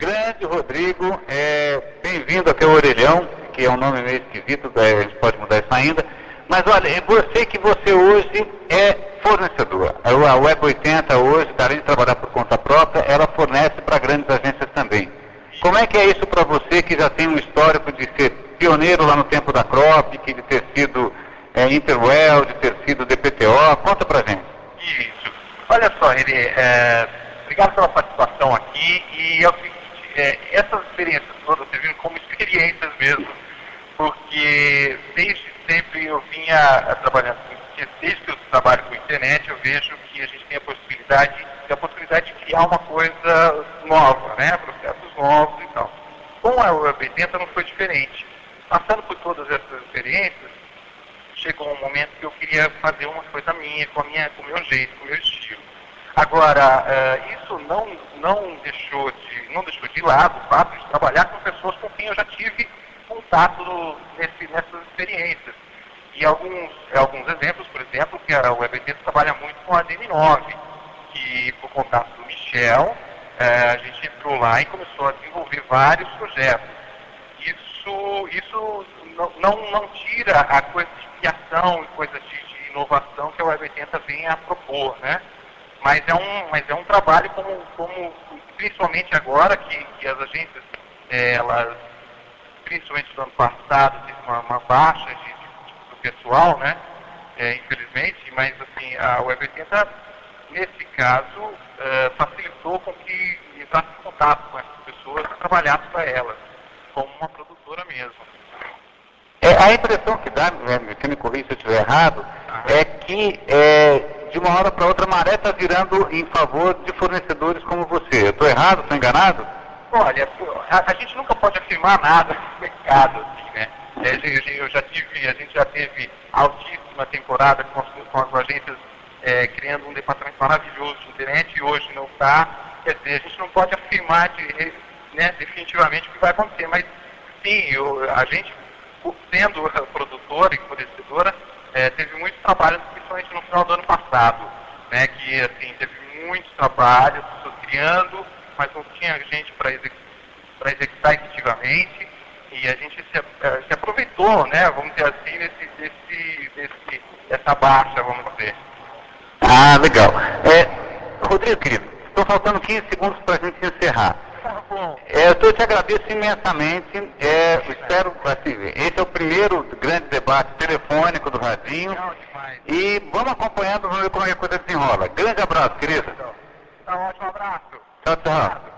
Grande Rodrigo, bem-vindo aqui ao Orelhão, que é um nome meio esquisito, a gente pode mudar isso ainda. Mas olha, você hoje é fornecedor. A Web 80 hoje, além de trabalhar por conta própria, ela fornece para grandes agências também. Como é que é isso para você, que já tem um histórico de ser pioneiro lá no tempo da Cropic, de ter sido Interwell, de ter sido DPTO? Conta pra gente. Isso. Olha só, obrigado pela participação aqui. E é o seguinte, essas experiências todas serviram como experiências mesmo, porque desde sempre eu vinha trabalhando, desde que eu trabalho com internet, eu vejo que a gente tem a possibilidade de criar uma coisa nova, né? Processos novos e tal. Com a Web 80 não foi diferente. Passando por todas essas experiências, chegou um momento que eu queria fazer uma coisa minha, com o meu jeito, com o meu estilo. Agora, isso não deixou de lado o fato de trabalhar com pessoas com quem eu já tive contato nessas experiências. E alguns exemplos, por exemplo, que a UEBT trabalha muito com a DM9, que por contato do Michel, a gente entrou lá e começou a desenvolver vários projetos. Isso não tira a coisa de criação e coisa de inovação que a Web 80 vem a propor, né? Mas é um trabalho como principalmente agora que as agências, elas, principalmente no ano passado, teve uma baixa do pessoal, né? Infelizmente, mas assim, a Web 80, nesse caso, facilitou com que entrasse em contato com essas pessoas e trabalhasse para elas, como uma produtora mesmo. A impressão que dá, você me corrija se eu estiver errado, é que de uma hora para outra a maré está virando em favor de fornecedores como você. Eu estou errado, estou enganado? Olha, a gente nunca pode afirmar nada no mercado, assim, né? A gente já teve altíssima temporada com as agências criando um departamento maravilhoso de internet e hoje não está. Quer dizer, a gente não pode afirmar definitivamente o que vai acontecer, mas sim, a gente, sendo produtora e fornecedora, teve muito trabalho, principalmente no final do ano passado, né? Que assim, teve muito trabalho, as pessoas criando, mas não tinha gente para executar efetivamente, e a gente se aproveitou, né, vamos dizer assim, dessa baixa, vamos dizer. Ah, legal. Rodrigo, querido, estão faltando 15 segundos para a gente encerrar. Eu te agradeço imensamente. Espero, assim, esse é o primeiro grande debate telefônico do Radinho. E vamos acompanhando, vamos ver como é que a coisa desenrola. Grande abraço, querido. Tá ótimo, abraço. Tchau, tchau.